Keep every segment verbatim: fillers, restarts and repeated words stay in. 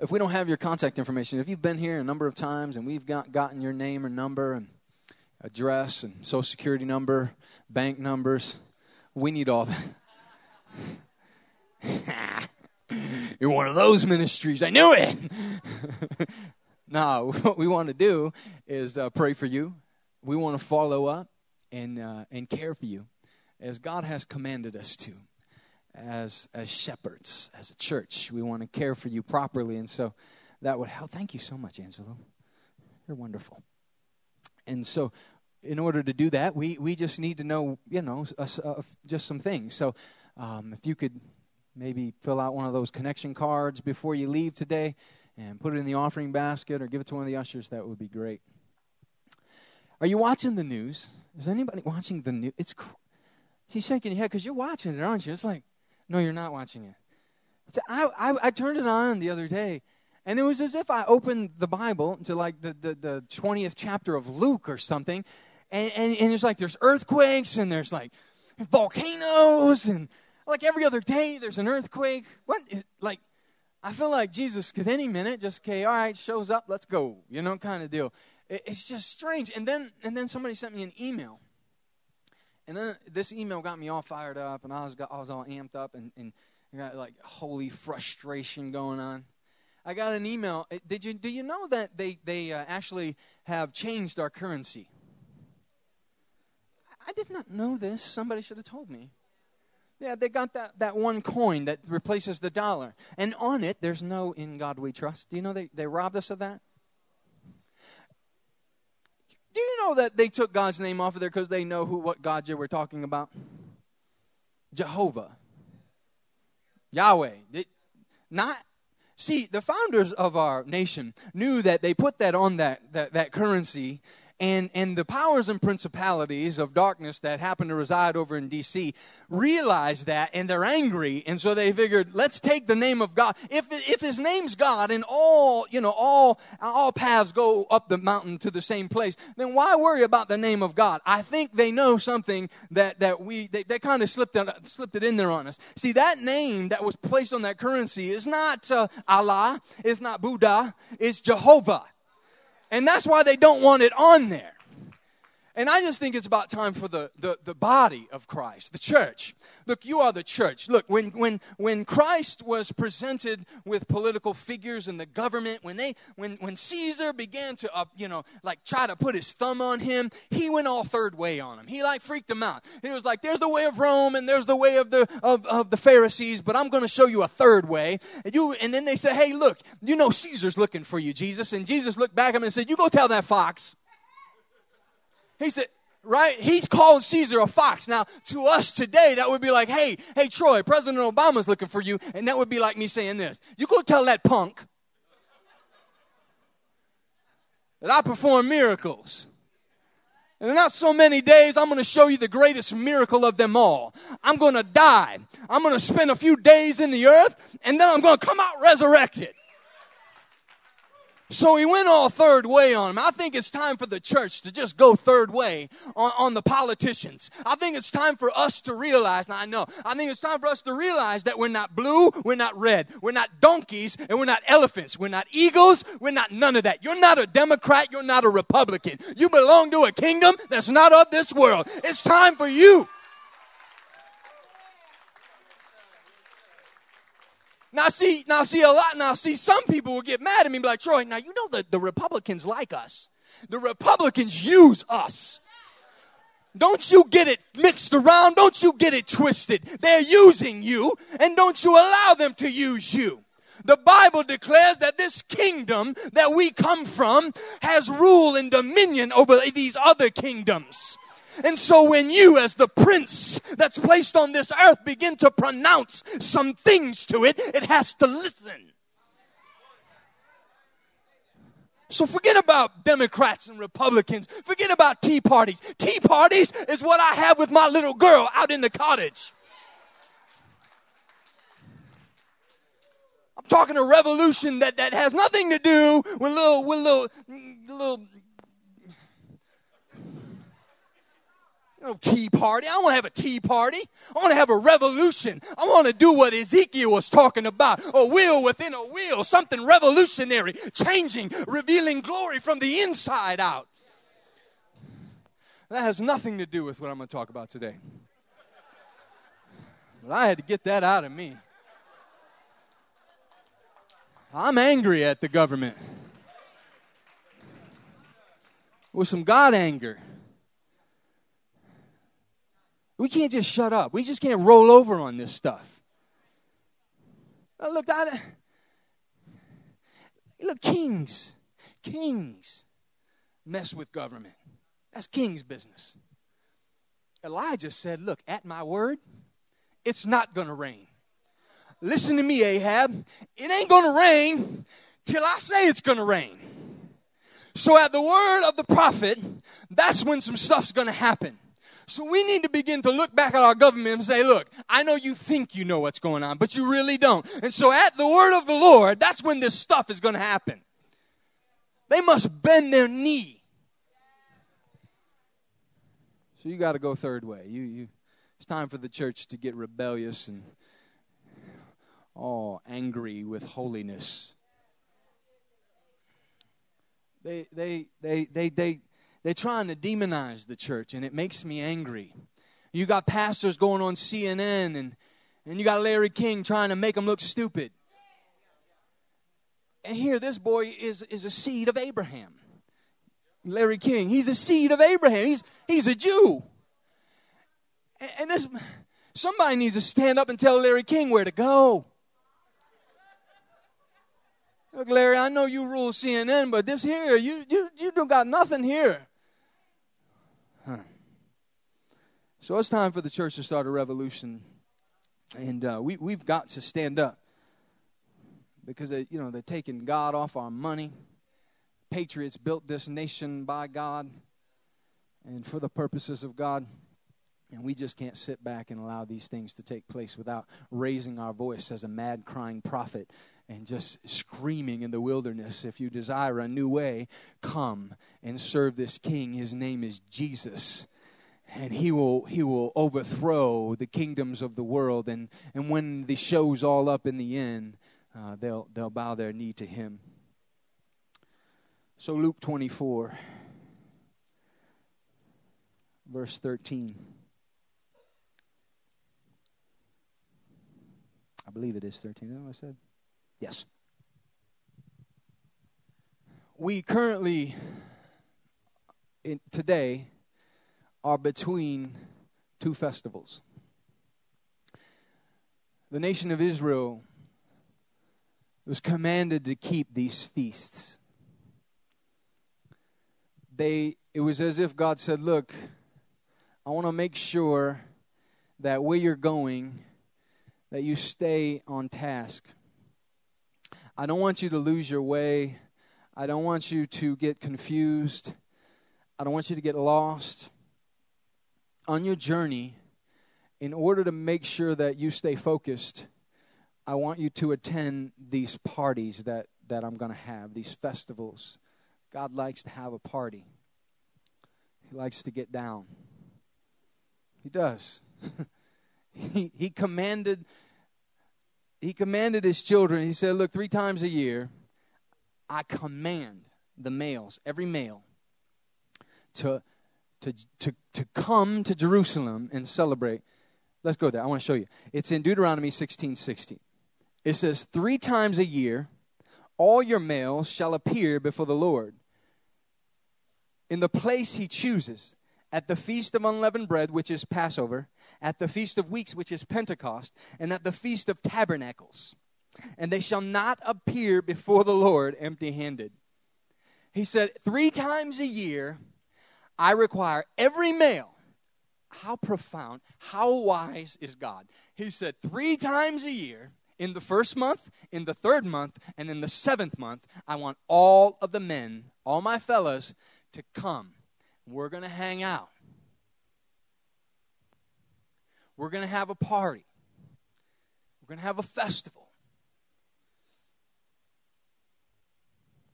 if we don't have your contact information, if you've been here a number of times and we've got gotten your name or number and address and social security number, bank numbers, we need all that. You're one of those ministries. I knew it. No, what we want to do is uh, pray for you. We want to follow up and uh, and care for you as God has commanded us to. As as shepherds, as a church, we want to care for you properly, and so that would help. Thank you so much, Angelo. You're wonderful. And so, in order to do that, we, we just need to know, you know, uh, uh, just some things. So, um, if you could maybe fill out one of those connection cards before you leave today, and put it in the offering basket, or give it to one of the ushers, that would be great. Are you watching the news? Is anybody watching the news? It's cr- see shaking your head because you're watching it, aren't you? It's like. No, you're not watching it. So I, I I turned it on the other day, and it was as if I opened the Bible to like the, the, the twentieth chapter of Luke or something, and, and, and there's like there's earthquakes, and there's like volcanoes, and like every other day there's an earthquake. What, like, I feel like Jesus could any minute just, okay, all right, shows up, let's go, you know, kind of deal. It, it's just strange. And then and then somebody sent me an email. And then this email got me all fired up, and I was got, I was all amped up, and, and I got like holy frustration going on. I got an email. Did you do you know that they they uh, actually have changed our currency? I did not know this. Somebody should have told me. Yeah, they got that, that one coin that replaces the dollar, and on it there's no "In God We Trust." Do you know they they robbed us of that? Do you know that they took God's name off of there because they know who, what God you were talking about? Jehovah. Yahweh. It, not, see, the founders of our nation knew that they put that on that, that, that currency, and, and the powers and principalities of darkness that happen to reside over in D C realized that, and they're angry, and so they figured, let's take the name of God. If if His name's God, and all you know, all all paths go up the mountain to the same place, then why worry about the name of God? I think they know something that that we they, they kind of slipped it, slipped it in there on us. See, that name that was placed on that currency is not uh, Allah, it's not Buddha, it's Jehovah. And that's why they don't want it on there. And I just think it's about time for the, the, the body of Christ, the church. Look, you are the church. Look, when when when Christ was presented with political figures in the government, when they when when Caesar began to uh, you know like try to put his thumb on him, he went all third way on him. He like freaked him out. He was like, "There's the way of Rome, and there's the way of the of, of the Pharisees, but I'm going to show you a third way." And you and then they said, "Hey, look, you know Caesar's looking for you, Jesus." And Jesus looked back at him and said, "You go tell that fox." He said, right? He's called Caesar a fox. Now, to us today, that would be like, hey, hey, Troy, President Obama's looking for you. And that would be like me saying this. You go tell that punk that I perform miracles. And in not so many days, I'm going to show you the greatest miracle of them all. I'm going to die. I'm going to spend a few days in the earth, and then I'm going to come out resurrected. So he went all third way on him. I think it's time for the church to just go third way on, on the politicians. I think it's time for us to realize, now I know, I think it's time for us to realize that we're not blue, we're not red, we're not donkeys, and we're not elephants. We're not eagles, we're not none of that. You're not a Democrat, you're not a Republican. You belong to a kingdom that's not of this world. It's time for you. Now see, now see a lot, now see some people will get mad at me and be like, Troy, now you know that the Republicans like us. The Republicans use us. Don't you get it mixed around. Don't you get it twisted. They're using you, and don't you allow them to use you. The Bible declares that this kingdom that we come from has rule and dominion over these other kingdoms. And so when you, as the prince that's placed on this earth, begin to pronounce some things to it, it has to listen. So forget about Democrats and Republicans. Forget about tea parties. Tea parties is what I have with my little girl out in the cottage. I'm talking a revolution that, that has nothing to do with little, with little, little, No tea party. I don't want to have a tea party. I want to have a revolution. I want to do what Ezekiel was talking about. A wheel within a wheel. Something revolutionary. Changing. Revealing glory from the inside out. That has nothing to do with what I'm going to talk about today. But I had to get that out of me. I'm angry at the government. With some God anger. We can't just shut up. We just can't roll over on this stuff. Now look, I, look, kings, kings mess with government. That's king's business. Elijah said, look, at my word, it's not going to rain. Listen to me, Ahab. It ain't going to rain till I say it's going to rain. So at the word of the prophet, that's when some stuff's going to happen. So we need to begin to look back at our government and say, look, I know you think you know what's going on, but you really don't. And so at the word of the Lord, that's when this stuff is going to happen. They must bend their knee. So you got to go third way. You, you, it's time for the church to get rebellious and all angry with holiness. They, they, they, they, they, they're trying to demonize the church, and it makes me angry. You got pastors going on C N N, and, and you got Larry King trying to make them look stupid. And here, this boy is, is a seed of Abraham. Larry King, he's a seed of Abraham. He's, he's a Jew. And, and this, somebody needs to stand up and tell Larry King where to go. Look, Larry, I know you rule C N N, but this here, you you you don't got nothing here. Huh. So it's time for the church to start a revolution, and uh, we we've got to stand up because they, you know they're taking God off our money. Patriots built this nation by God and for the purposes of God, and we just can't sit back and allow these things to take place without raising our voice as a mad crying prophet. And just screaming in the wilderness, if you desire a new way, come and serve this king. His name is Jesus. And he will he will overthrow the kingdoms of the world. And, and when the show's all up in the end, uh, they'll they'll bow their knee to him. So Luke twenty-four, verse thirteen. I believe it is thirteen. Is that what I said? Yes. We currently, in, today, are between two festivals. The nation of Israel was commanded to keep these feasts. They, it was as if God said, look, I want to make sure that where you're going, that you stay on task. I don't want you to lose your way. I don't want you to get confused. I don't want you to get lost. On your journey, in order to make sure that you stay focused, I want you to attend these parties that, that I'm going to have, these festivals. God likes to have a party. He likes to get down. He does. he, he commanded... He commanded his children, he said, look, three times a year, I command the males, every male, to, to, to, to come to Jerusalem and celebrate. Let's go there. I want to show you. It's in Deuteronomy sixteen sixteen. It says, three times a year, all your males shall appear before the Lord in the place he chooses. At the feast of unleavened bread, which is Passover, at the feast of weeks, which is Pentecost, and at the feast of tabernacles. And they shall not appear before the Lord empty-handed. He said, three times a year, I require every male. How profound, how wise is God? He said, three times a year, in the first month, in the third month, and in the seventh month, I want all of the men, all my fellas, to come. We're going to hang out. We're going to have a party. We're going to have a festival.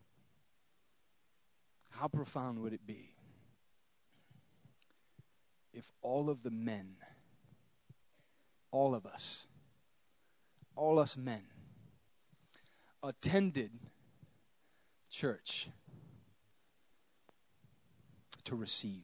How profound would it be if all of the men, all of us, all us men, attended church to receive.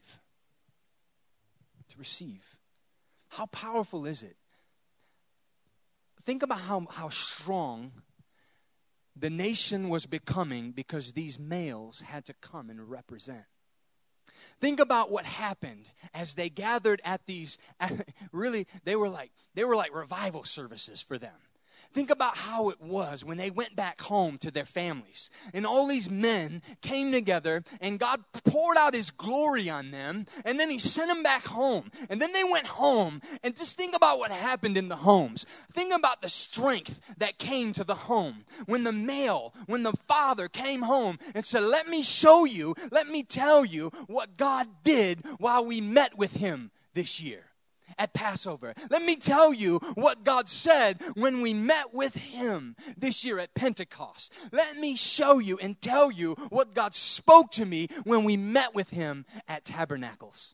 To receive. How powerful is it? Think about how, how strong the nation was becoming because these males had to come and represent. Think about what happened as they gathered at these, really, they were like, they were like revival services for them. Think about how it was when they went back home to their families. And all these men came together and God poured out His glory on them. And then He sent them back home. And then they went home. And just think about what happened in the homes. Think about the strength that came to the home. When the male, when the father came home and said, let me show you, let me tell you what God did while we met with Him this year. At Passover. Let me tell you what God said when we met with Him this year at Pentecost. Let me show you and tell you what God spoke to me when we met with Him at Tabernacles.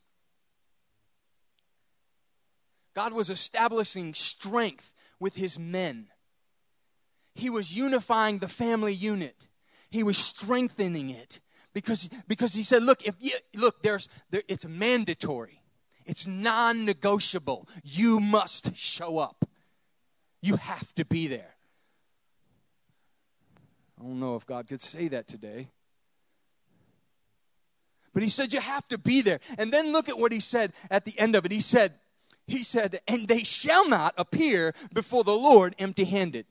God was establishing strength with His men. He was unifying the family unit. He was strengthening it because, because He said, look, if you, look, there's there, it's mandatory. It's non-negotiable. You must show up. You have to be there. I don't know if God could say that today. But He said you have to be there. And then look at what He said at the end of it. He said, He said, and they shall not appear before the Lord empty-handed.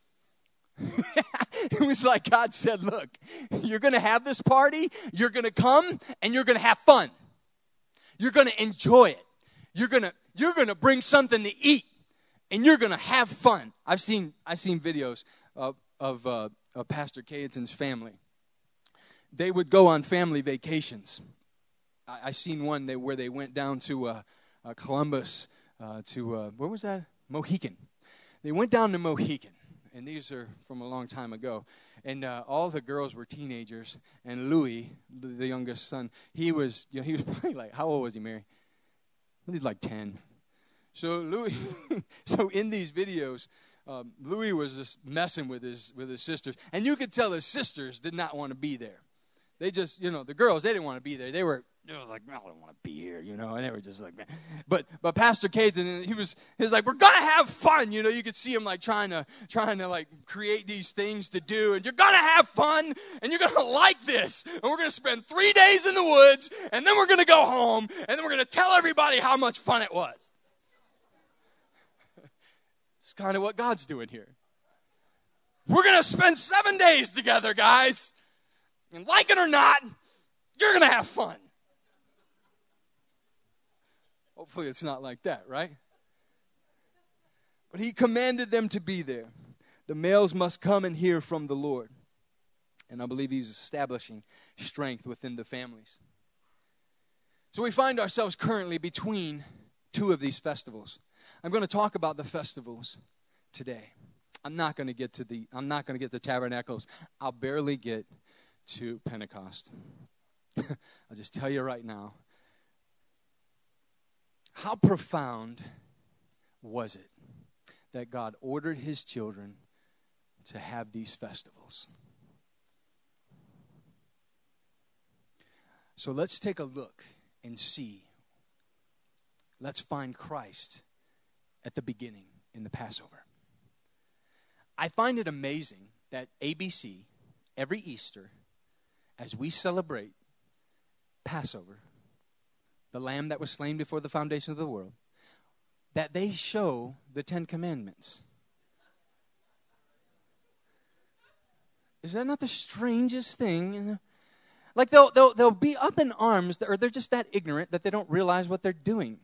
It was like God said, look, you're going to have this party. You're going to come and you're going to have fun. You're going to enjoy it. You're going to you're going to bring something to eat, and you're going to have fun. I've seen I've seen videos of of, uh, of Pastor Caden's family. They would go on family vacations. I, I seen one they, where they went down to uh, uh, Columbus uh, to uh, where was that? Mohican. They went down to Mohican, and these are from a long time ago. And uh, all the girls were teenagers, and Louis, the, the youngest son, he was, you know, he was probably like, how old was he, Mary? He was like ten. So Louis, so in these videos, um, Louis was just messing with his with his sisters, and you could tell his sisters did not want to be there. They just, you know, the girls, they didn't want to be there. They were, they were like, I don't want to be here, you know, and they were just like, man. But but Pastor Caden, he was, he was like, we're gonna have fun, you know. You could see him like trying to trying to like create these things to do, and you're gonna have fun, and you're gonna like this, and we're gonna spend three days in the woods, and then we're gonna go home, and then we're gonna tell everybody how much fun it was. It's kind of what God's doing here. We're gonna spend seven days together, guys. And like it or not, you're going to have fun. Hopefully it's not like that, right? But He commanded them to be there. The males must come and hear from the Lord. And I believe He's establishing strength within the families. So we find ourselves currently between two of these festivals. I'm going to talk about the festivals today. I'm not going to get to the I'm not going to get to Tabernacles. I'll barely get to Pentecost. I'll just tell you right now. How profound was it that God ordered His children to have these festivals? So let's take a look and see. Let's find Christ at the beginning in the Passover. I find it amazing that A B C, every Easter, as we celebrate Passover, the lamb that was slain before the foundation of the world, that they show the Ten Commandments. Is that not the strangest thing? In the, like they'll, they'll, they'll be up in arms, or they're just that ignorant that they don't realize what they're doing.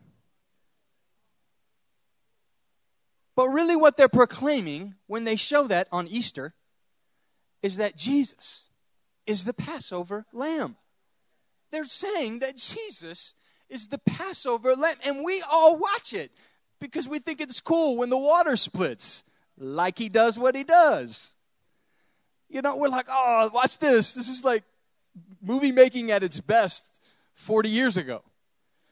But really what they're proclaiming when they show that on Easter is that Jesus is the Passover lamb. They're saying that Jesus is the Passover lamb, and we all watch it because we think it's cool when the water splits, like He does what He does. You know, we're like, oh, watch this. This is like movie making at its best forty years ago.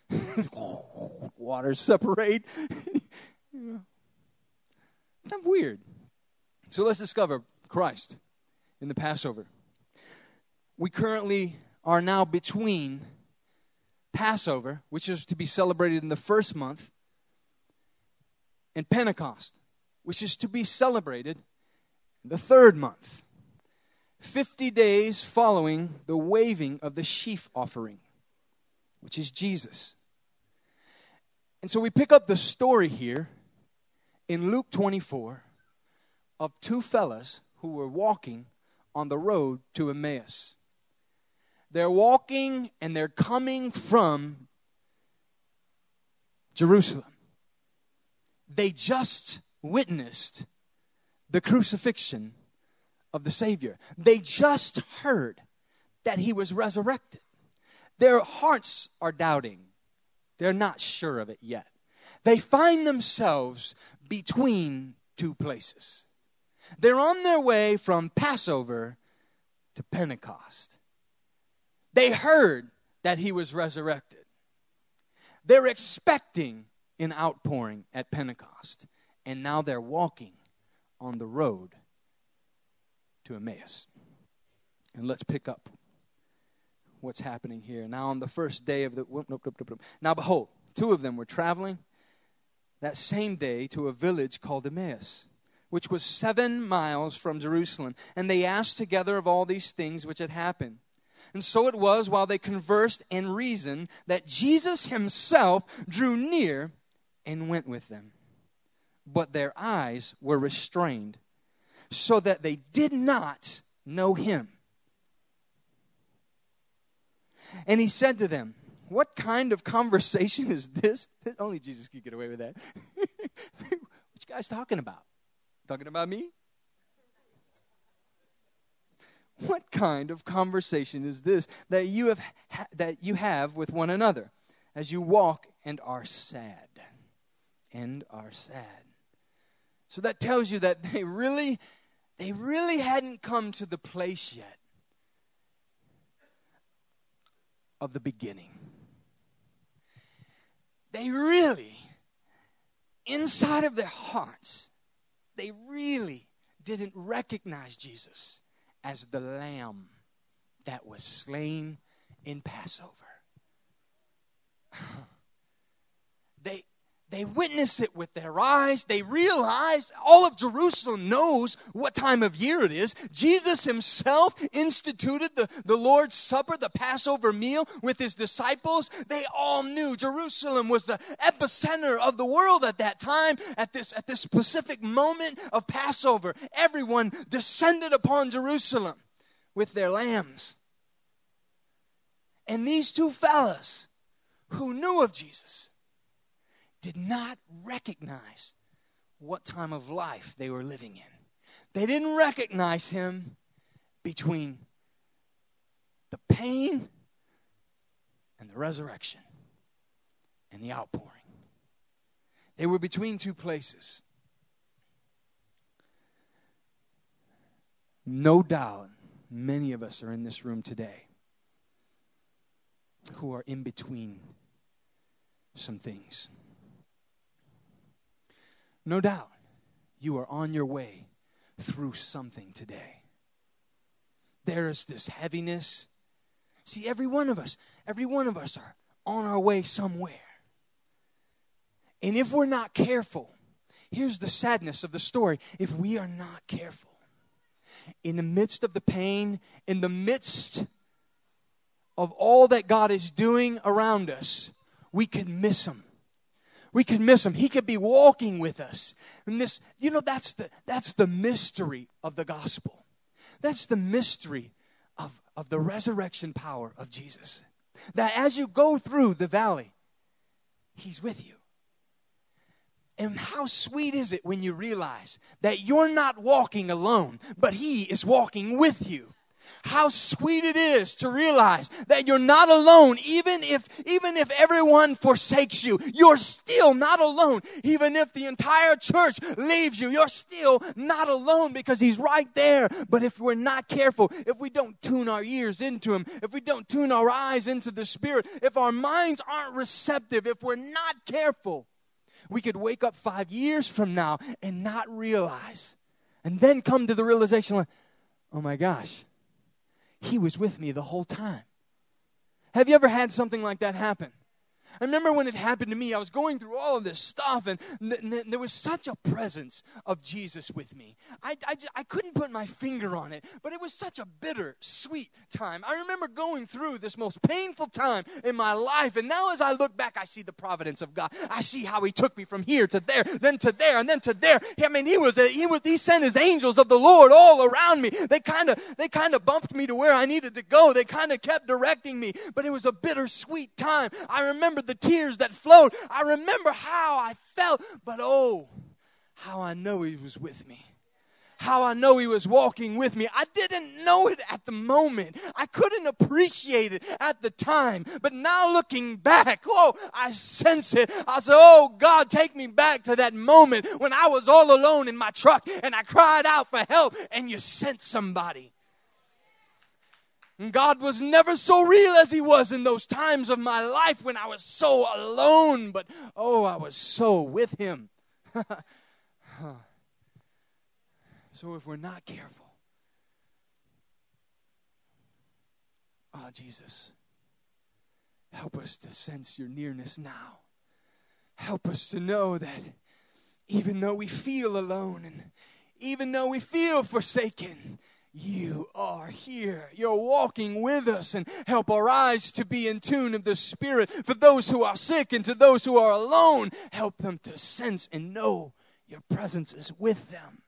Waters separate. Kind of weird. So let's discover Christ in the Passover. We currently are now between Passover, which is to be celebrated in the first month, and Pentecost, which is to be celebrated in the third month. Fifty days following the waving of the sheaf offering, which is Jesus. And so we pick up the story here in Luke twenty-four of two fellas who were walking on the road to Emmaus. They're walking and they're coming from Jerusalem. They just witnessed the crucifixion of the Savior. They just heard that he was resurrected. Their hearts are doubting. They're not sure of it yet. They find themselves between two places. They're on their way from Passover to Pentecost. They heard that he was resurrected. They're expecting an outpouring at Pentecost. And now they're walking on the road to Emmaus. And let's pick up what's happening here. Now on the first day of the... Whoop, nope, nope, nope, nope. Now behold, two of them were traveling that same day to a village called Emmaus, which was seven miles from Jerusalem. And they asked together of all these things which had happened. And so it was, while they conversed and reasoned, that Jesus himself drew near and went with them. But their eyes were restrained, so that they did not know him. And he said to them, what kind of conversation is this? Only Jesus could get away with that. What you guys talking about? Talking about me? What kind of conversation is this that you have ha- that you have with one another as you walk and are sad? And are sad. So that tells you that they really, they really hadn't come to the place yet of the beginning. They really, inside of their hearts, they really didn't recognize Jesus as the lamb that was slain in Passover. They They witness it with their eyes. They realize all of Jerusalem knows what time of year it is. Jesus himself instituted the, the Lord's Supper, the Passover meal with his disciples. They all knew Jerusalem was the epicenter of the world at that time. At this, at this specific moment of Passover, everyone descended upon Jerusalem with their lambs. And these two fellas who knew of Jesus did not recognize what time of life they were living in. They didn't recognize him between the pain and the resurrection and the outpouring. They were between two places. No doubt many of us are in this room today who are in between some things. No doubt, you are on your way through something today. There is this heaviness. See, every one of us, every one of us are on our way somewhere. And if we're not careful, here's the sadness of the story. If we are not careful, in the midst of the pain, in the midst of all that God is doing around us, we could miss him. We could miss him. He could be walking with us. And this, you know, that's the that's the mystery of the gospel. That's the mystery of, of the resurrection power of Jesus. That as you go through the valley, he's with you. And how sweet is it when you realize that you're not walking alone, but he is walking with you. How sweet it is to realize that you're not alone. Even if, even if everyone forsakes you, you're still not alone. Even if the entire church leaves you, you're still not alone because He's right there. But if we're not careful, if we don't tune our ears into Him, if we don't tune our eyes into the Spirit, if our minds aren't receptive, if we're not careful, we could wake up five years from now and not realize, and then come to the realization like, oh my gosh, He was with me the whole time. Have you ever had something like that happen? I remember when it happened to me, I was going through all of this stuff, and th- th- there was such a presence of Jesus with me. I, I, just, I couldn't put my finger on it, but it was such a bitter, sweet time. I remember going through this most painful time in my life, and now as I look back, I see the providence of God. I see how He took me from here to there, then to there, and then to there. I mean, He was a, He was He sent His angels of the Lord all around me. They kind of they kind of bumped me to where I needed to go. They kind of kept directing me, but it was a bittersweet time. I remember the tears that flowed. I remember how I felt, but oh, how I know He was with me. How I know He was walking with me. I didn't know it at the moment. I couldn't appreciate it at the time. But now looking back, oh, I sense it. I said, oh, God, take me back to that moment when I was all alone in my truck and I cried out for help and you sent somebody. And God was never so real as He was in those times of my life when I was so alone. But, oh, I was so with Him. So if we're not careful, oh, Jesus, help us to sense Your nearness now. Help us to know that even though we feel alone and even though we feel forsaken, You are here. You're walking with us, and help our eyes to be in tune of the Spirit. For those who are sick and to those who are alone, help them to sense and know Your presence is with them.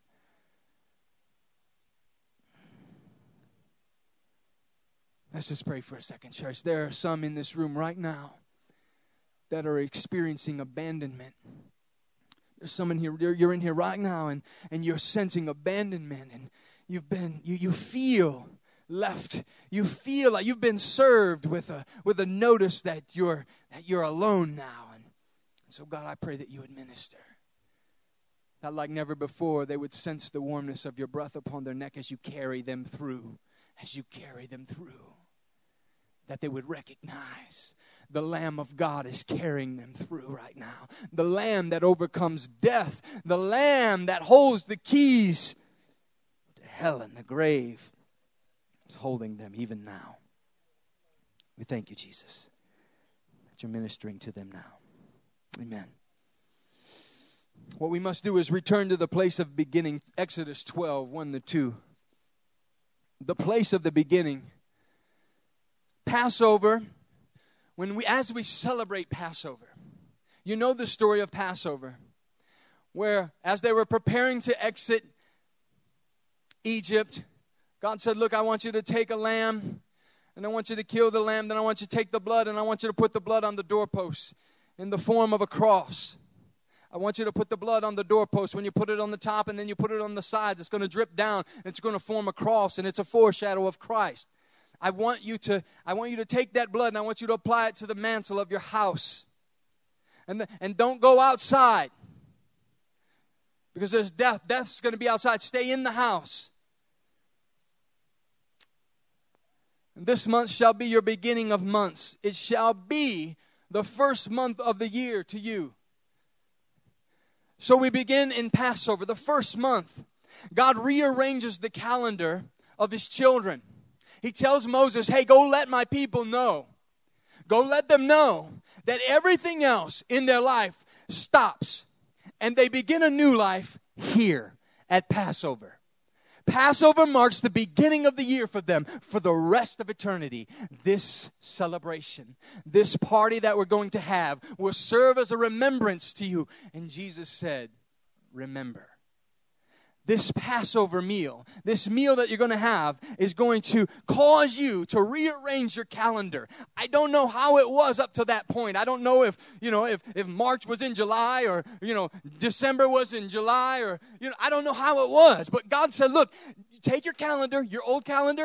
Let's just pray for a second, church. There are some in this room right now that are experiencing abandonment. There's some in here, you're in here right now, and, and you're sensing abandonment, and You've been, you, you feel left. You feel like you've been served with a with a notice that you're that you're alone now. And so, God, I pray that You would minister. That like never before, they would sense the warmness of Your breath upon their neck as You carry them through, as You carry them through. That they would recognize the Lamb of God is carrying them through right now. The Lamb that overcomes death. The Lamb that holds the keys hell and the grave is holding them even now. We thank You, Jesus, that You're ministering to them now. Amen. What we must do is return to the place of beginning. Exodus twelve, one to two. The place of the beginning. Passover, when we as we celebrate Passover, you know the story of Passover, where as they were preparing to exit Egypt, God said, look, I want you to take a lamb, and I want you to kill the lamb, then I want you to take the blood, and I want you to put the blood on the doorpost in the form of a cross. I want you to put the blood on the doorpost. When you put it on the top and then you put it on the sides, it's going to drip down, and it's going to form a cross, and it's a foreshadow of Christ. I want you to, I want you to take that blood, and I want you to apply it to the mantle of your house. And, the, and don't go outside. Because there's death. Death's going to be outside. Stay in the house. And this month shall be your beginning of months. It shall be the first month of the year to you. So we begin in Passover, the first month. God rearranges the calendar of His children. He tells Moses, hey, go let my people know. Go let them know that everything else in their life stops. And they begin a new life here at Passover. Passover marks the beginning of the year for them for the rest of eternity. This celebration, this party that we're going to have will serve as a remembrance to you. And Jesus said, remember. This Passover meal, this meal that you're going to have is going to cause you to rearrange your calendar. I don't know how it was up to that point. I don't know if, you know, if, if March was in July or, you know, December was in July or, you know, I don't know how it was. But God said, look, take your calendar, your old calendar,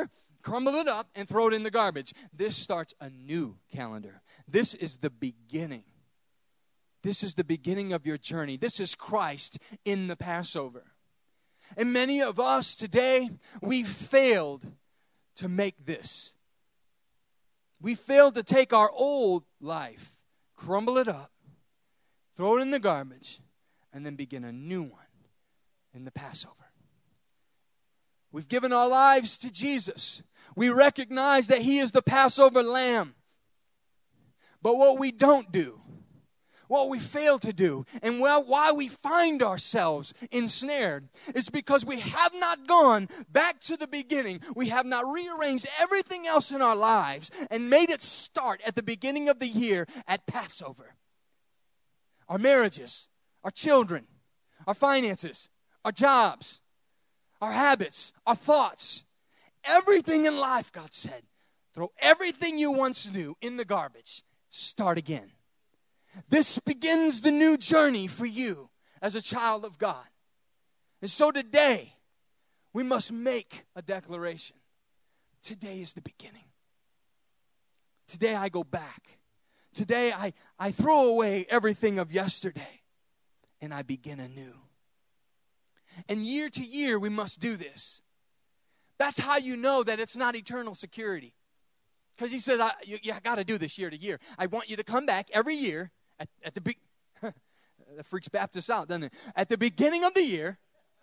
crumble it up, and throw it in the garbage. This starts a new calendar. This is the beginning. This is the beginning of your journey. This is Christ in the Passover. And many of us today, we failed to make this. We failed to take our old life, crumble it up, throw it in the garbage, and then begin a new one in the Passover. We've given our lives to Jesus. We recognize that He is the Passover lamb. But what we don't do, what we fail to do, and well, why we find ourselves ensnared is because we have not gone back to the beginning. We have not rearranged everything else in our lives and made it start at the beginning of the year at Passover. Our marriages, our children, our finances, our jobs, our habits, our thoughts, everything in life, God said, throw everything you once knew in the garbage. Start again. This begins the new journey for you as a child of God. And so today, we must make a declaration. Today is the beginning. Today I go back. Today I, I throw away everything of yesterday and I begin anew. And year to year, we must do this. That's how you know that it's not eternal security. Because He says, I, you, you got to do this year to year. I want you to come back every year at, at the big. That freaks Baptists out, doesn't it? At the beginning of the year,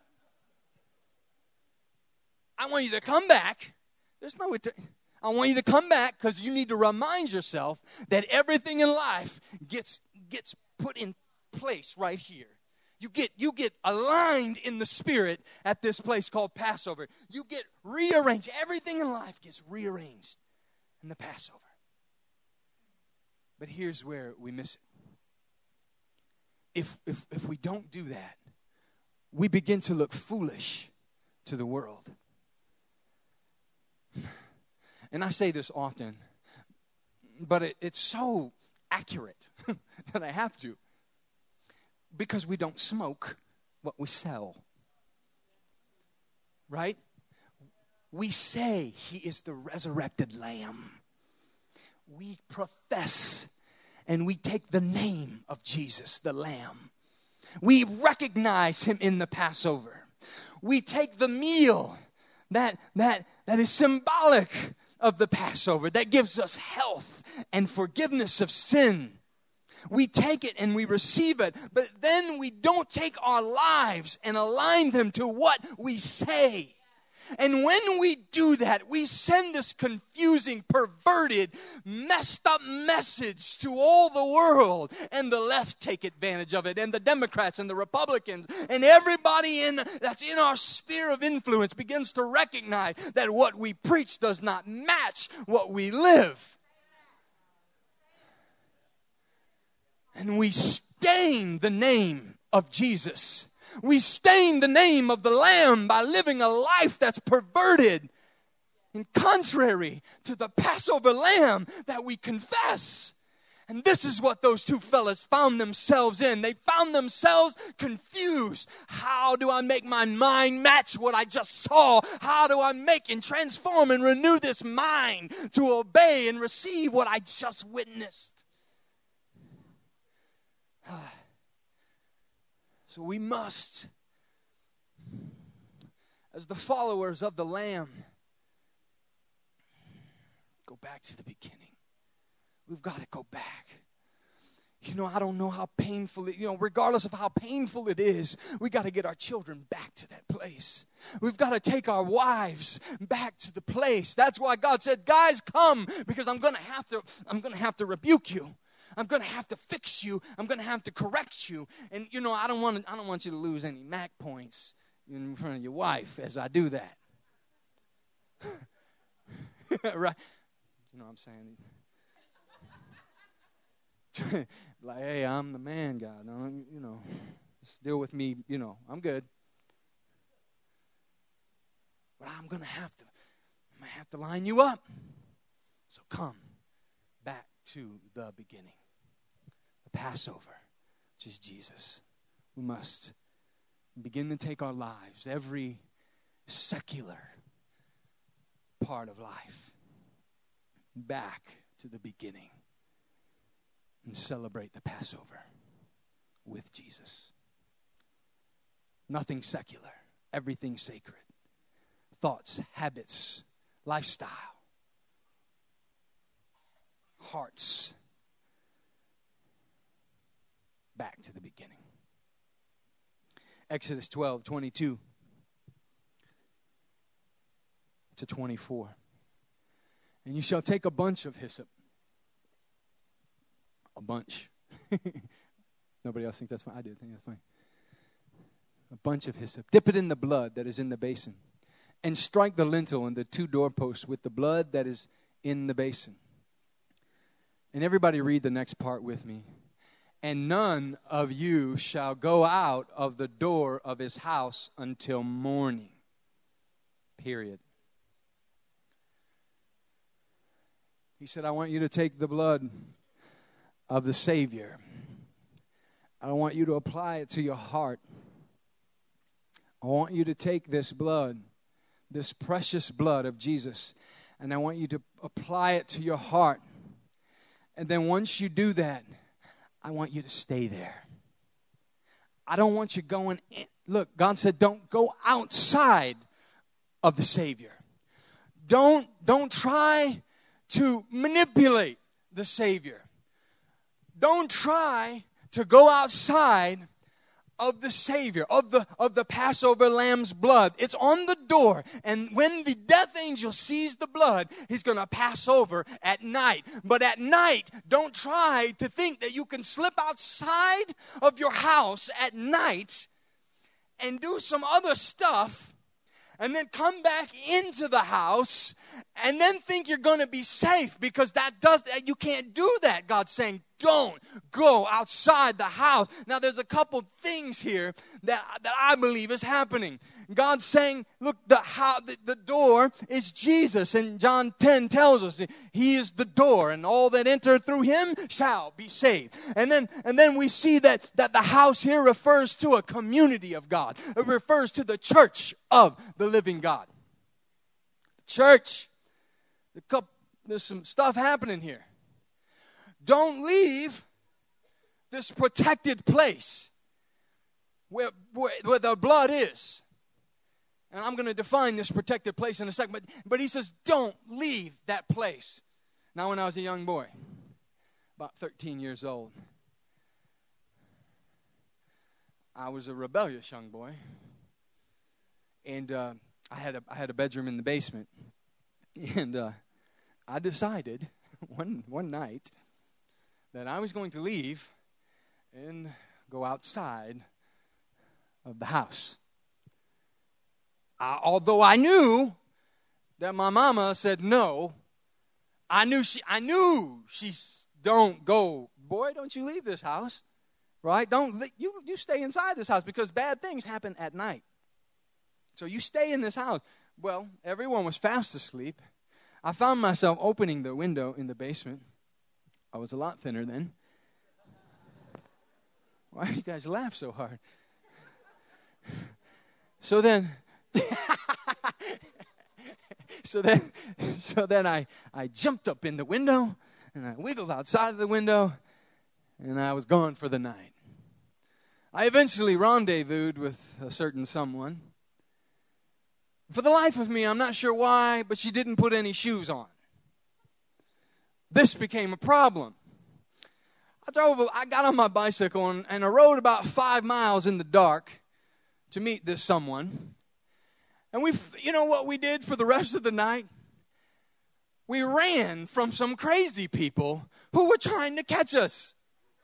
I want you to come back. There's no. I want you to come back because you need to remind yourself that everything in life gets gets put in place right here. You get you get aligned in the Spirit at this place called Passover. You get rearranged. Everything in life gets rearranged in the Passover. But here's where we miss it. If, if, if we don't do that, we begin to look foolish to the world. And I say this often, but it, it's so accurate that I have to. Because we don't smoke what we sell. Right? We say He is the resurrected Lamb. We profess and we take the name of Jesus, the Lamb. We recognize Him in the Passover. We take the meal that, that, that is symbolic of the Passover, that gives us health and forgiveness of sin. We take it and we receive it, but then we don't take our lives and align them to what we say. And when we do that, we send this confusing, perverted, messed up message to all the world. And the left take advantage of it, and the Democrats and the Republicans and everybody in that's in our sphere of influence begins to recognize that what we preach does not match what we live. And we stain the name of Jesus. We stain the name of the Lamb by living a life that's perverted and contrary to the Passover Lamb that we confess. And this is what those two fellas found themselves in. They found themselves confused. How do I make my mind match what I just saw? How do I make and transform and renew this mind to obey and receive what I just witnessed? So we must, as the followers of the Lamb, go back to the beginning. We've got to go back. You know, I don't know how painful it, you know, regardless of how painful it is, we got to get our children back to that place. We've got to take our wives back to the place. That's why God said, guys, come, because I'm going to have to, I'm going to have to rebuke you. I'm going to have to fix you. I'm going to have to correct you. And, you know, I don't want to, I don't want you to lose any Mac points in front of your wife as I do that. Right? You know what I'm saying? Like, hey, I'm the man, God. You know, just deal with me. You know, I'm good. But I'm going to have to, I'm going to have to line you up. So come back to the beginning. Passover, which is Jesus. We must begin to take our lives, every secular part of life. Back to the beginning and celebrate the Passover with Jesus. Nothing secular, everything sacred. Thoughts, habits, lifestyle, hearts. Back to the beginning. Exodus twelve, twenty-two to twenty-four. And you shall take a bunch of hyssop. A bunch. Nobody else thinks that's fine? I did think that's fine. A bunch of hyssop. Dip it in the blood that is in the basin. And strike the lintel and the two doorposts with the blood that is in the basin. And everybody read the next part with me. And none of you shall go out of the door of his house until morning. Period. He said, I want you to take the blood of the Savior. I want you to apply it to your heart. I want you to take this blood, this precious blood of Jesus, and I want you to apply it to your heart. And then once you do that, I want you to stay there. I don't want you going in. Look, God said, don't go outside of the Savior. Don't, don't try to manipulate the Savior. Don't try to go outside of the Savior, of the, of the Passover lamb's blood. It's on the door. And when the death angel sees the blood, he's going to pass over at night. But at night, don't try to think that you can slip outside of your house at night and do some other stuff and then come back into the house and then think you're going to be safe, because that does that. You can't do that. God's saying, don't go outside the house. Now, there's a couple things here that, that I believe is happening. God's saying, look, the, how, the, the door is Jesus. And John ten tells us he is the door, and all that enter through him shall be saved. And then, and then we see that, that the house here refers to a community of God. It refers to the church of the living God. Church. The couple, there's some stuff happening here. Don't leave this protected place where, where, where the blood is. And I'm going to define this protected place in a second. But, but he says, don't leave that place. Now, when I was a young boy, about thirteen years old, I was a rebellious young boy. And uh, I had a I had a bedroom in the basement. And uh, I decided one one night that I was going to leave and go outside of the house. I, although I knew that my mama said no, I knew she I knew she don't go, boy, don't you leave this house, right? Don't you you stay inside this house, because bad things happen at night. So you stay in this house. Well, everyone was fast asleep. I found myself opening the window in the basement. I was a lot thinner then. Why do you guys laugh so hard? So then, so then, so then I, I jumped up in the window, and I wiggled outside of the window, and I was gone for the night. I eventually rendezvoused with a certain someone. For the life of me, I'm not sure why, but she didn't put any shoes on. This became a problem. I drove, I got on my bicycle and, and I rode about five miles in the dark to meet this someone. And we, you know what we did for the rest of the night? We ran from some crazy people who were trying to catch us.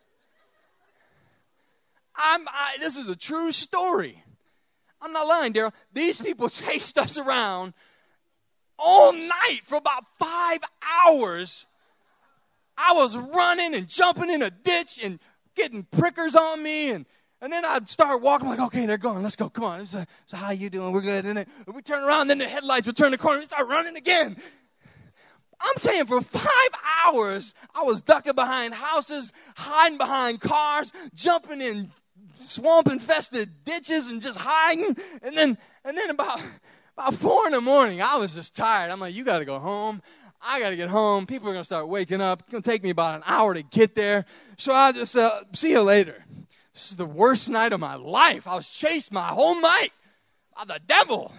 I'm, I, this is a true story. I'm not lying, Daryl. These people chased us around all night for about five hours. I was running and jumping in a ditch and getting prickers on me. And, and then I'd start walking. I'm like, okay, they're going. Let's go. Come on. So, so how you doing? We're good. And then we turn around. Then the headlights would turn the corner. And we start running again. I'm saying for five hours, I was ducking behind houses, hiding behind cars, jumping in swamp-infested ditches and just hiding. And then and then about, About four in the morning, I was just tired. I'm like, you got to go home. I got to get home. People are going to start waking up. It's going to take me about an hour to get there. So I'll just uh, see you later. This is the worst night of my life. I was chased my whole night by the devil.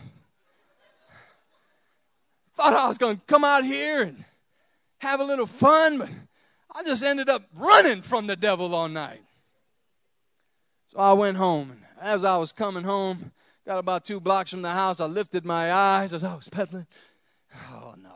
Thought I was going to come out here and have a little fun, but I just ended up running from the devil all night. So I went home, and as I was coming home, got about two blocks from the house, I lifted my eyes as I was pedaling. Oh, no.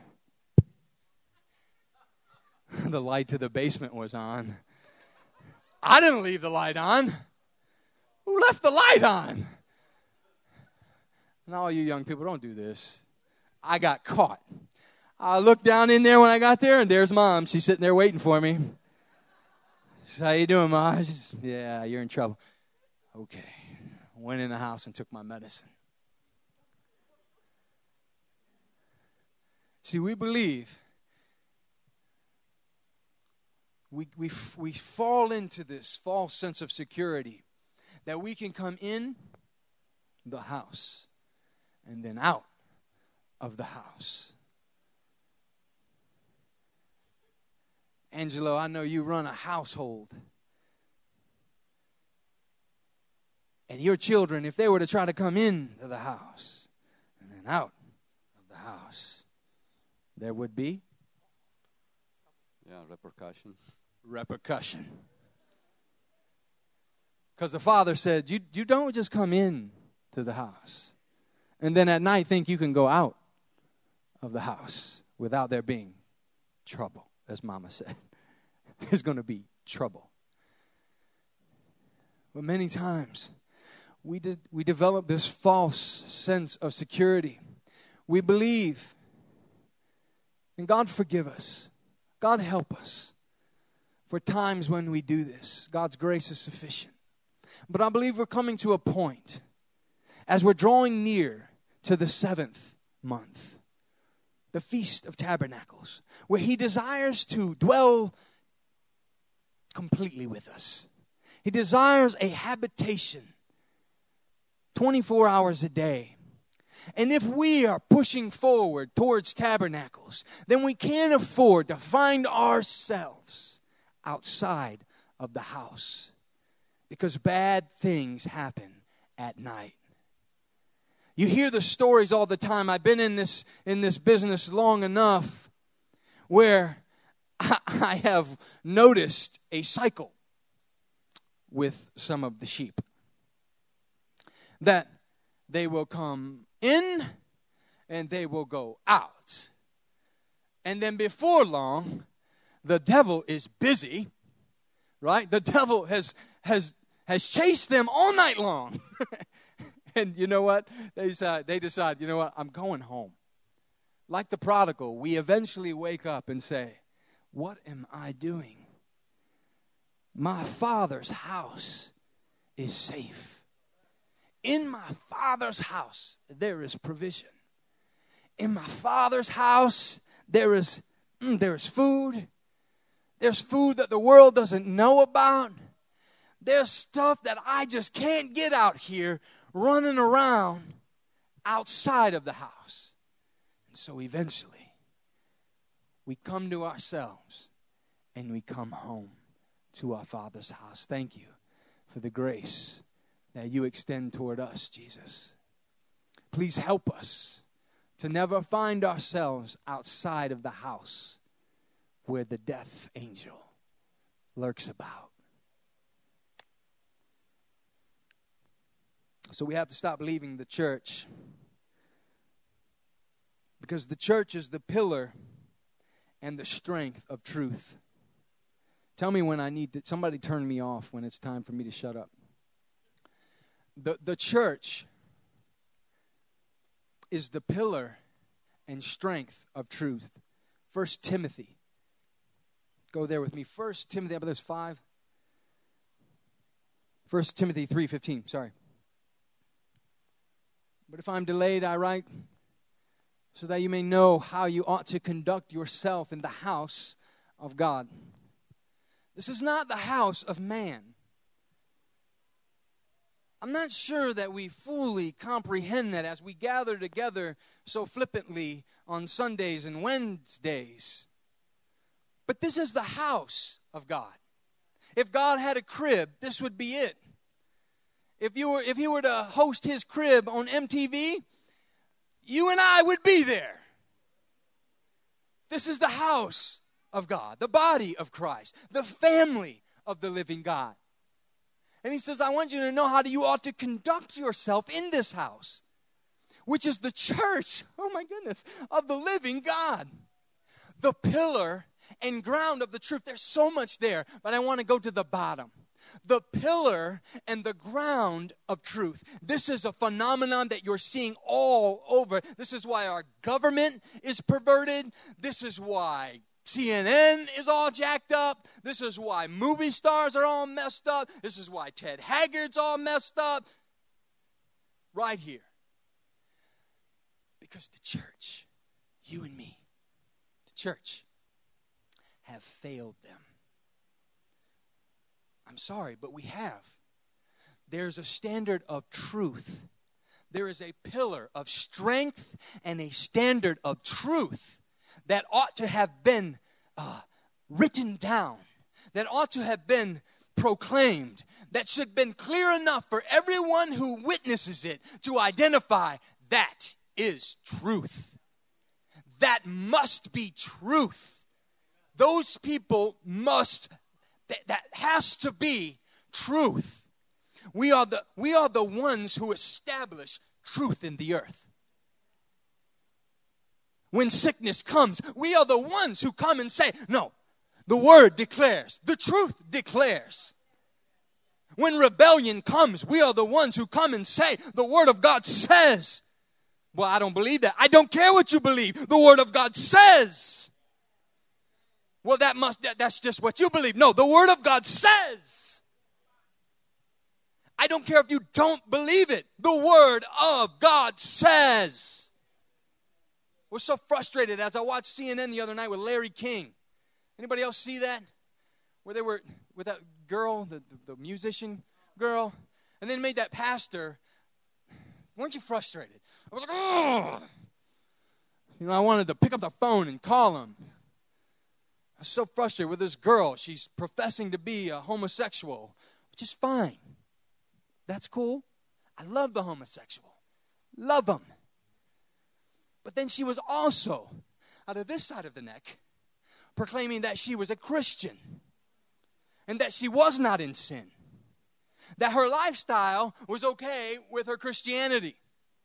The light to the basement was on. I didn't leave the light on. Who left the light on? And all you young people, don't do this. I got caught. I looked down in there when I got there, and there's Mom. She's sitting there waiting for me. She said, how you doing, Ma? She said, yeah, you're in trouble. Okay. Went in the house and took my medicine. See, we believe we, we, we fall into this false sense of security that we can come in the house and then out of the house. Angelo, I know you run a household. And your children, if they were to try to come into the house and then out of the house, there would be? Yeah, repercussion. Repercussion. Because the father said, you, you don't just come in to the house and then at night think you can go out of the house without there being trouble, as Mama said. There's going to be trouble. But many times, we de- we develop this false sense of security. We believe, and God forgive us. God help us for times when we do this. God's grace is sufficient. But I believe we're coming to a point as we're drawing near to the seventh month, the Feast of Tabernacles, where He desires to dwell completely with us. He desires a habitation twenty-four hours a day. And if we are pushing forward towards tabernacles, then we can't afford to find ourselves outside of the house, because bad things happen at night. You hear the stories all the time. I've been in this in this business long enough where I, I have noticed a cycle with some of the sheep. That they will come in and they will go out. And then before long, the devil is busy, right? The devil has has has chased them all night long. And you know what? They decide, they decide, you know what? I'm going home. Like the prodigal, we eventually wake up and say, what am I doing? My Father's house is safe. In my Father's house, there is provision. In my Father's house, there is, mm, there is food. There's food that the world doesn't know about. There's stuff that I just can't get out here running around outside of the house. And so eventually, we come to ourselves and we come home to our Father's house. Thank you for the grace that you extend toward us, Jesus. Please help us to never find ourselves outside of the house where the death angel lurks about. So we have to stop leaving the church, because the church is the pillar and the strength of truth. Tell me when I need to, somebody turn me off when it's time for me to shut up. The, the church is the pillar and strength of truth. First Timothy. Go there with me. First Timothy, I believe there's five. First Timothy three fifteen, sorry. But if I'm delayed, I write, so that you may know how you ought to conduct yourself in the house of God. This is not the house of man. I'm not sure that we fully comprehend that as we gather together so flippantly on Sundays and Wednesdays. But this is the house of God. If God had a crib, this would be it. If you were, if he were to host his crib on M T V, you and I would be there. This is the house of God, the body of Christ, the family of the living God. And he says, I want you to know how you ought to conduct yourself in this house, which is the church, oh my goodness, of the living God. The pillar and ground of the truth. There's so much there, but I want to go to the bottom. The pillar and the ground of truth. This is a phenomenon that you're seeing all over. This is why our government is perverted. This is why C N N is all jacked up. This is why movie stars are all messed up. This is why Ted Haggard's all messed up. Right here. Because the church, you and me, the church, have failed them. I'm sorry, but we have. There's a standard of truth. There is a pillar of strength and a standard of truth that ought to have been uh, written down, that ought to have been proclaimed, that should have been clear enough for everyone who witnesses it to identify that is truth. That must be truth. Those people must, that, that has to be truth. We are the, we are the ones who establish truth in the earth. When sickness comes, we are the ones who come and say, no, the word declares, the truth declares. When rebellion comes, we are the ones who come and say, the word of God says. Well, I don't believe that. I don't care what you believe. The word of God says. Well, that must, that, that's just what you believe. No, the word of God says. I don't care if you don't believe it. The word of God says. We're so frustrated as I watched C N N the other night with Larry King. Anybody else see that? Where they were with that girl, the, the, the musician girl, and then made that pastor. Weren't you frustrated? I was like, oh! You know, I wanted to pick up the phone and call him. I was so frustrated with this girl. She's professing to be a homosexual, which is fine. That's cool. I love the homosexual. Love them. But then she was also, out of this side of the neck, proclaiming that she was a Christian and that she was not in sin, that her lifestyle was okay with her Christianity.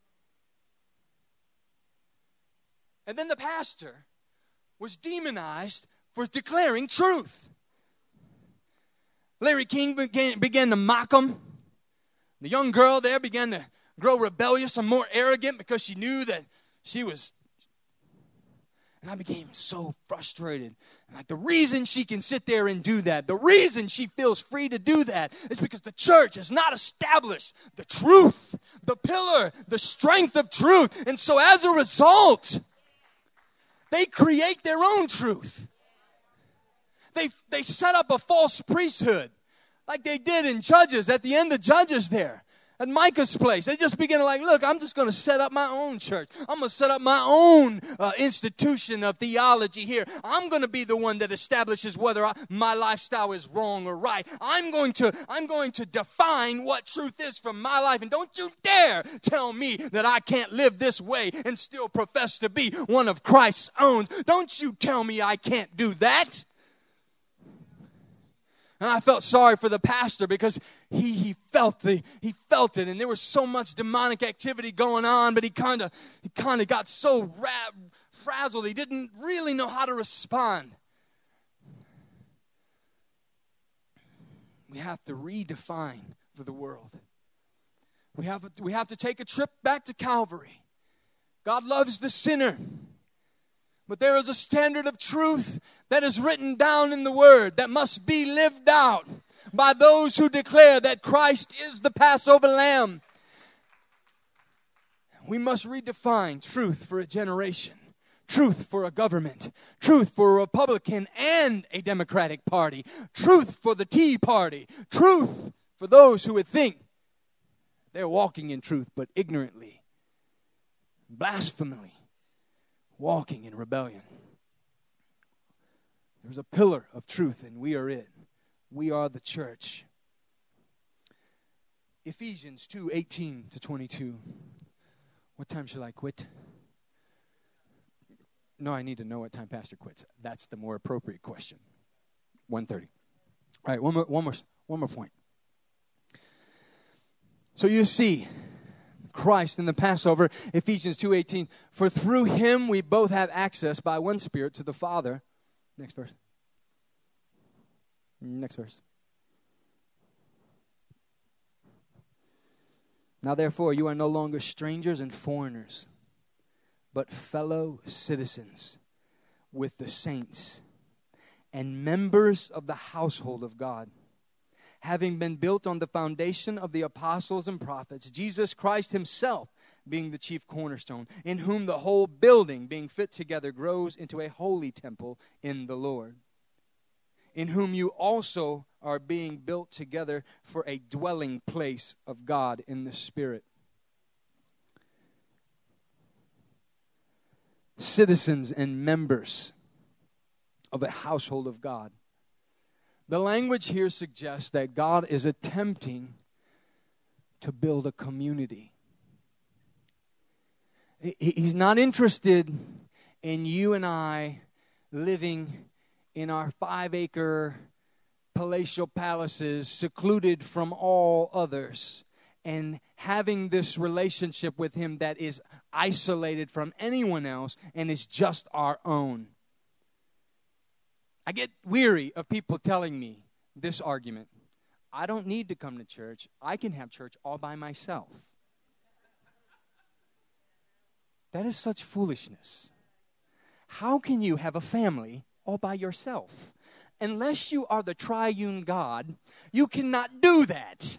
And then the pastor was demonized for declaring truth. Larry King began, began to mock him. The young girl there began to grow rebellious and more arrogant because she knew that she was, and I became so frustrated. Like, the reason she can sit there and do that, the reason she feels free to do that is because the church has not established the truth, the pillar, the strength of truth. And so as a result, they create their own truth. They, they set up a false priesthood like they did in Judges, at the end of Judges there. At Micah's place, they just begin to like, look, I'm just going to set up my own church. I'm going to set up my own uh, institution of theology here. I'm going to be the one that establishes whether I, my lifestyle is wrong or right. I'm going to, I'm going to define what truth is from my life. And don't you dare tell me that I can't live this way and still profess to be one of Christ's own. Don't you tell me I can't do that. And I felt sorry for the pastor because he he felt the he felt it, and there was so much demonic activity going on. But he kind of he kind of got so ra- frazzled he didn't really know how to respond. We have to redefine for the world. We have we have to take a trip back to Calvary. God loves the sinner. But there is a standard of truth that is written down in the Word that must be lived out by those who declare that Christ is the Passover Lamb. We must redefine truth for a generation, truth for a government, truth for a Republican and a Democratic Party, truth for the Tea Party, truth for those who would think They're walking in truth, but ignorantly, blasphemily, walking in rebellion. There's a pillar of truth, and we are it. We are the church. Ephesians two, eighteen to twenty-two. What time shall I quit? No, I need to know what time Pastor quits. That's the more appropriate question. one thirty. All right, one more, one more, one more point. So you see, Christ in the Passover, Ephesians two eighteen, for through him we both have access by one Spirit to the Father. Next verse. Next verse. Now therefore you are no longer strangers and foreigners, but fellow citizens with the saints and members of the household of God, having been built on the foundation of the apostles and prophets, Jesus Christ himself being the chief cornerstone, in whom the whole building, being fit together, grows into a holy temple in the Lord, in whom you also are being built together for a dwelling place of God in the Spirit. Citizens and members of a household of God. The language here suggests that God is attempting to build a community. He's not interested in you and I living in our five-acre palatial palaces, secluded from all others, and having this relationship with him that is isolated from anyone else and is just our own. I get weary of people telling me this argument. I don't need to come to church. I can have church all by myself. That is such foolishness. How can you have a family all by yourself? Unless you are the triune God, you cannot do that.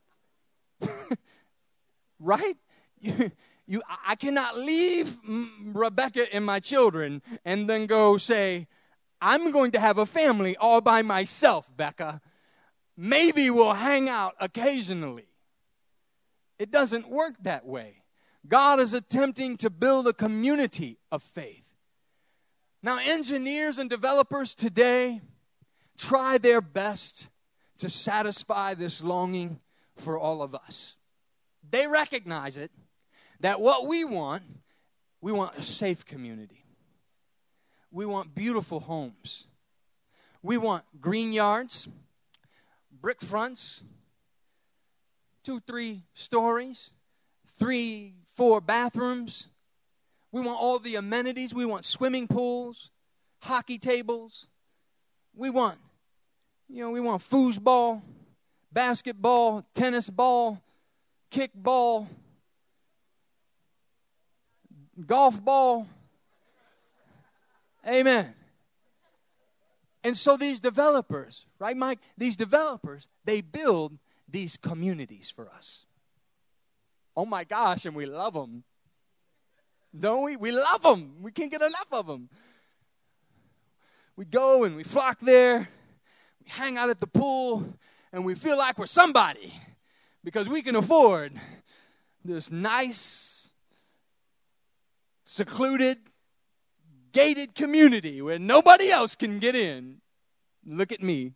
Right? You, you, I cannot leave Rebecca and my children and then go say, I'm going to have a family all by myself, Becca. Maybe we'll hang out occasionally. It doesn't work that way. God is attempting to build a community of faith. Now, engineers and developers today try their best to satisfy this longing for all of us. They recognize it, that what we want, we want a safe community. We want beautiful homes. We want green yards, brick fronts, two, three stories, three, four bathrooms. We want all the amenities. We want swimming pools, hockey tables. We want, you know, we want foosball, basketball, tennis ball, kickball, golf ball. Amen. And so these developers, right, Mike? These developers, they build these communities for us. Oh my gosh, and we love them. Don't we? We love them. We can't get enough of them. We go and we flock there. We hang out at the pool, and we feel like we're somebody because we can afford this nice, secluded, gated community where nobody else can get in. Look at me.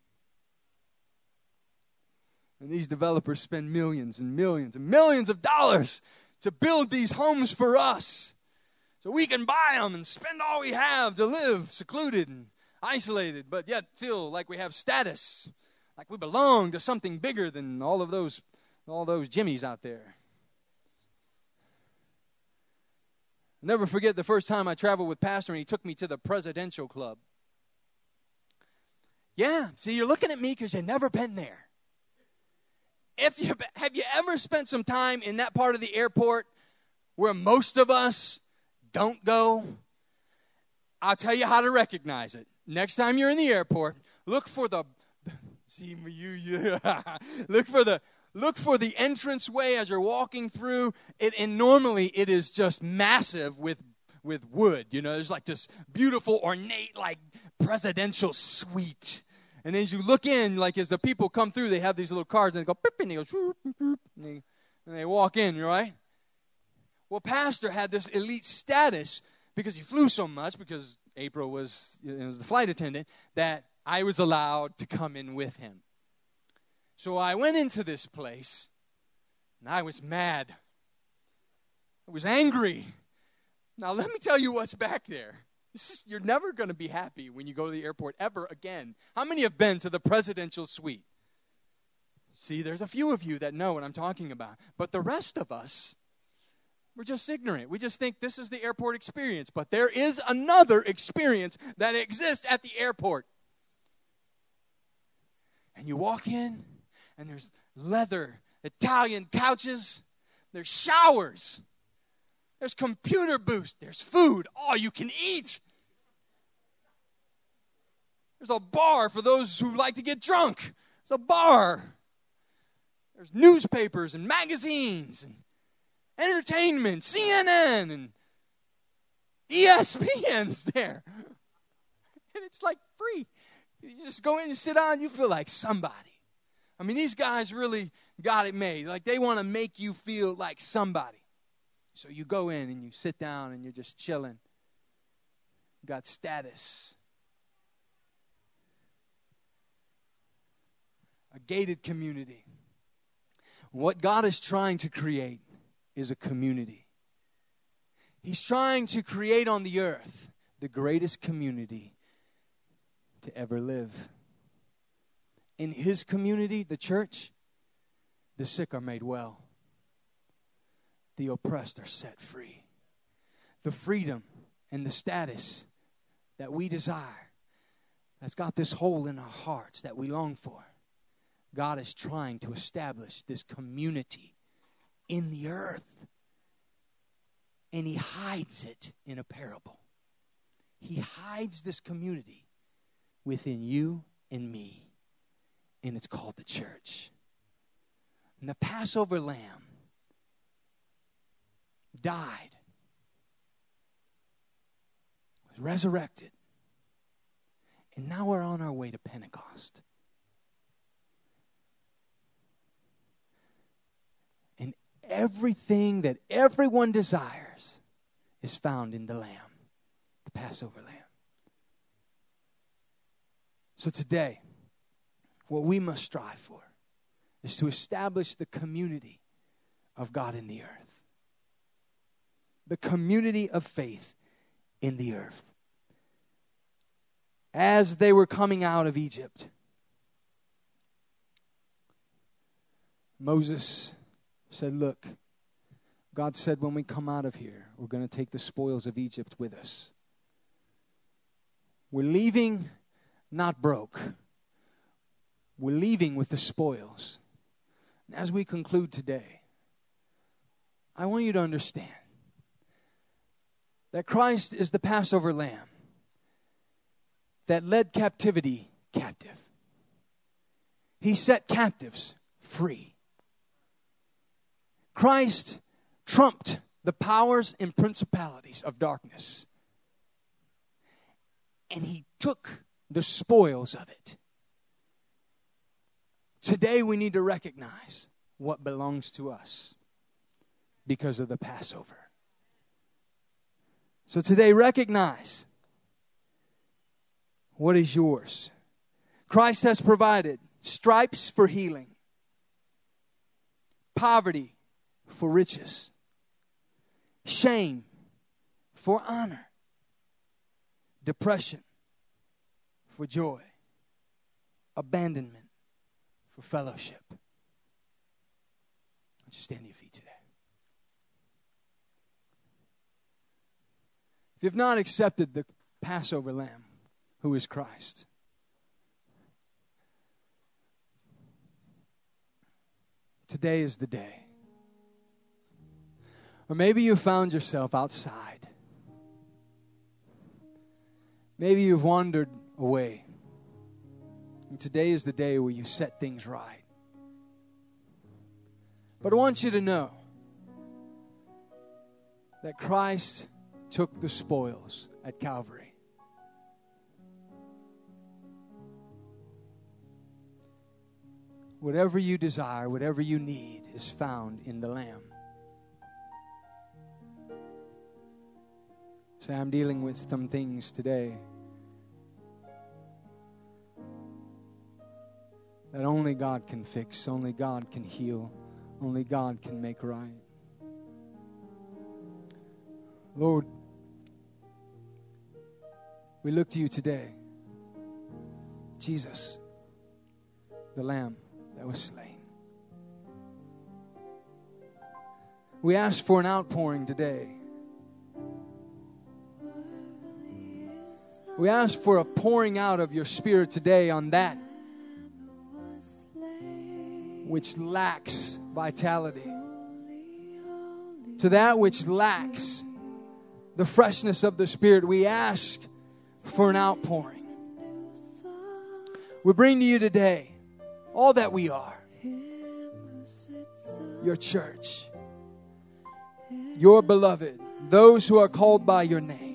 And these developers spend millions and millions and millions of dollars to build these homes for us so we can buy them and spend all we have to live secluded and isolated, but yet feel like we have status, like we belong to something bigger than all of those, all those Jimmies out there. I'll never forget the first time I traveled with Pastor and he took me to the Presidential Club. Yeah, see, you're looking at me because you've never been there. If you have you ever spent some time in that part of the airport where most of us don't go? I'll tell you how to recognize it. Next time you're in the airport, look for the see you, you look for the look for the entranceway as you're walking through it, and normally it is just massive with with wood. You know, there's like this beautiful, ornate, like presidential suite. And as you look in, like as the people come through, they have these little cards and they go, and they go, and they when they walk in, right? Well, Pastor had this elite status because he flew so much, because April was, you know, was the flight attendant, that I was allowed to come in with him. So I went into this place, and I was mad. I was angry. Now, let me tell you what's back there. This is, you're never going to be happy when you go to the airport ever again. How many have been to the presidential suite? See, there's a few of you that know what I'm talking about. But the rest of us, we're just ignorant. We just think this is the airport experience. But there is another experience that exists at the airport. And you walk in, and there's leather Italian couches. There's showers. There's computer booths. There's food. All you can eat. There's a bar for those who like to get drunk. There's a bar. There's newspapers and magazines and entertainment, C N N and E S P N's there. And it's like free. You just go in and sit down, you feel like somebody. I mean, these guys really got it made. Like, they want to make you feel like somebody. So you go in and you sit down and you're just chilling. You got status. A gated community. What God is trying to create is a community. He's trying to create on the earth the greatest community to ever live. In His community, the church, the sick are made well. The oppressed are set free. The freedom and the status that we desire, that's got this hole in our hearts that we long for. God is trying to establish this community in the earth. And He hides it in a parable. He hides this community within you and me. And it's called the church. And the Passover lamb died, was resurrected, and now we're on our way to Pentecost. And everything that everyone desires is found in the Lamb, the Passover Lamb. So today, what we must strive for is to establish the community of God in the earth. The community of faith in the earth. As they were coming out of Egypt, Moses said, look, God said when we come out of here, we're going to take the spoils of Egypt with us. We're leaving not broke. We're leaving with the spoils. And as we conclude today, I want you to understand that Christ is the Passover lamb that led captivity captive. He set captives free. Christ trumped the powers and principalities of darkness. And He took the spoils of it. Today we need to recognize what belongs to us because of the Passover. So today, recognize what is yours. Christ has provided stripes for healing, poverty for riches, shame for honor, depression for joy, abandonment for fellowship. Why don't you stand to your feet today? If you've not accepted the Passover lamb, who is Christ, today is the day. Or maybe you found yourself outside. Maybe you've wandered away. And today is the day where you set things right. But I want you to know that Christ took the spoils at Calvary. Whatever you desire, whatever you need, is found in the Lamb. Say, I'm dealing with some things today that only God can fix, only God can heal, only God can make right. Lord, we look to you today. Jesus, the Lamb that was slain. We ask for an outpouring today. We ask for a pouring out of your Spirit today on that which lacks vitality, to that which lacks the freshness of the Spirit. We ask for an outpouring. We bring to you today all that we are. Your church, your beloved, those who are called by your name.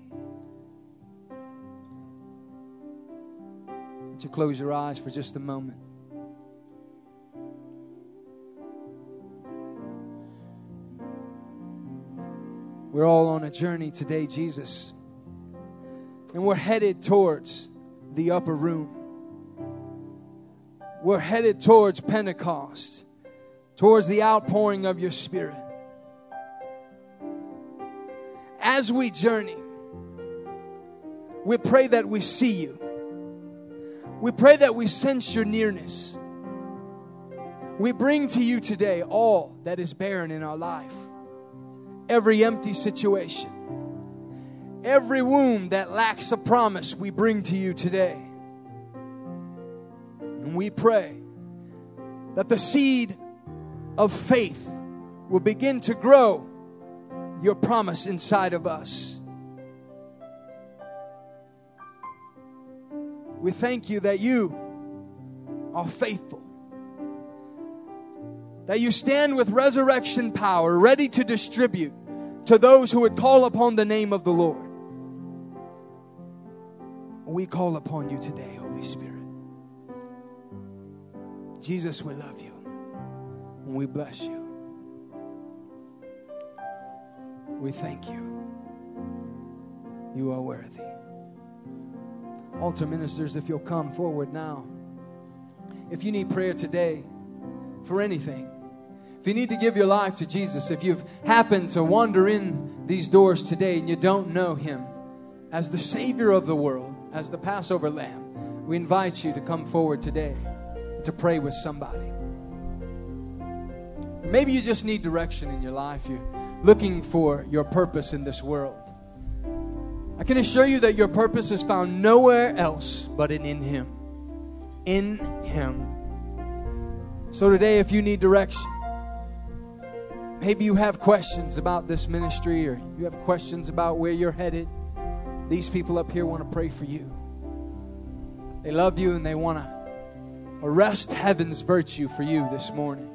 Would you close your eyes for just a moment? We're all on a journey today, Jesus. And we're headed towards the upper room. We're headed towards Pentecost, towards the outpouring of your Spirit. As we journey, we pray that we see you. We pray that we sense your nearness. We bring to you today all that is barren in our life. Every empty situation, every womb that lacks a promise, we bring to you today. And we pray that the seed of faith will begin to grow your promise inside of us. We thank you that you are faithful, that you stand with resurrection power, ready to distribute to those who would call upon the name of the Lord. We call upon you today, Holy Spirit. Jesus, we love you and we bless you. We thank you. You are worthy. Altar ministers, if you'll come forward now. If you need prayer today for anything, if you need to give your life to Jesus, if you've happened to wander in these doors today and you don't know Him as the Savior of the world, as the Passover Lamb, we invite you to come forward today to pray with somebody. Maybe you just need direction in your life. You're looking for your purpose in this world. I can assure you that your purpose is found nowhere else but in, in Him. In Him. So today, if you need direction, maybe you have questions about this ministry or you have questions about where you're headed, these people up here want to pray for you. They love you and they want to arrest heaven's virtue for you this morning.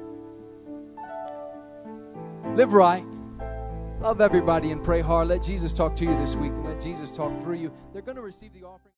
Live right. Love everybody and pray hard. Let Jesus talk to you this week and let Jesus talk through you. They're going to receive the offering.